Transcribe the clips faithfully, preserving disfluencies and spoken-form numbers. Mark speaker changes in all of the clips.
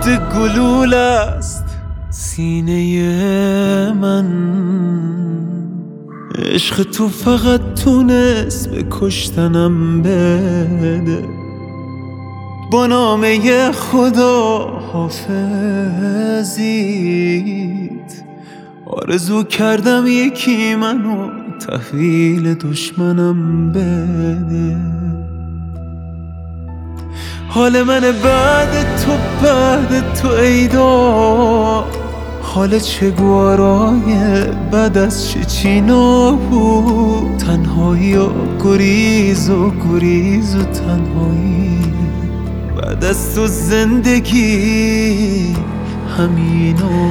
Speaker 1: عده گلول است سینه من. عشق تو فقط تونست به کشتنم بده. با نامه خدا حافظیت آرزو کردم یکی منو تحویل دشمنم بده. حال من بعد تو بعد تو ایدا، حال چگوارای بعد از چچینا بود. تنهایی و گریز و گریز و تنهایی بعد از تو زندگی همینا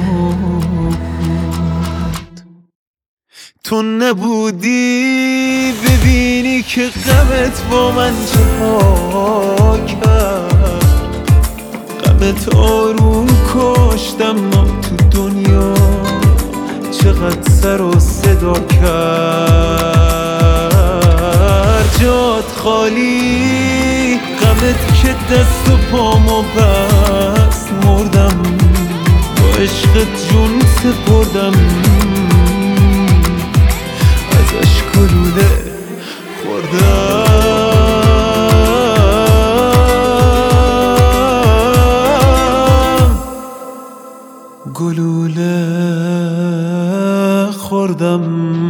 Speaker 1: بود. تو نبودی ببینی که غمت با من چها کرد. غمت آروم کشتم ما تو دنیا چقدر سر و صدا کرد. جات خالی غمت که دست و پامو بست. مردم با عشقت جون سپردم، ازش گلوله خوردم. گلوله خوردم.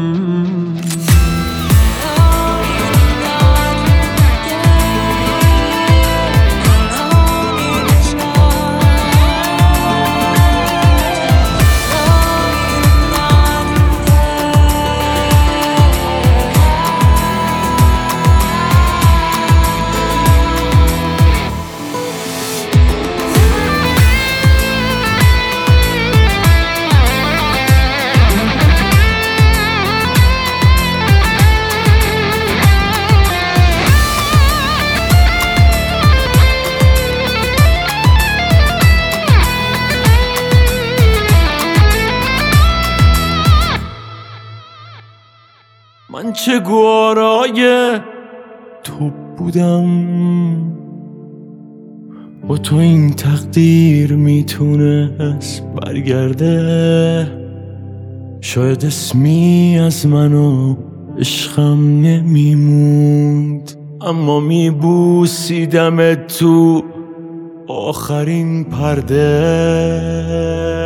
Speaker 1: من چه گوارای تو بودم، با تو این تقدیر میتونست برگرده. شاید اسمی از من و عشقم نمیموند، اما میبوسیدم تو آخرین پرده.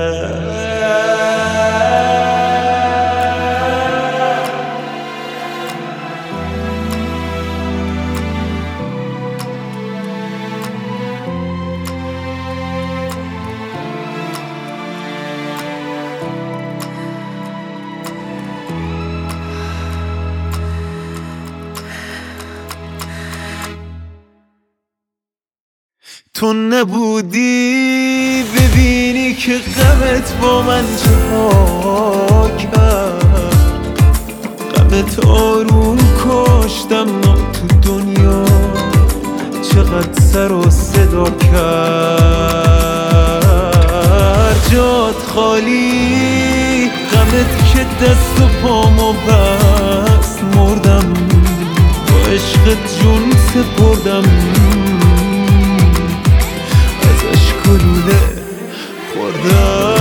Speaker 1: تو نبودی ببینی که غمت با من چها کرد. غمت آروم کشتم ما تو دنیا چقدر سر و صدا کرد. جات خالی غمت که دست و پامو بست. مردم با عشقت جون سپردم، ازش گلوله خوردم.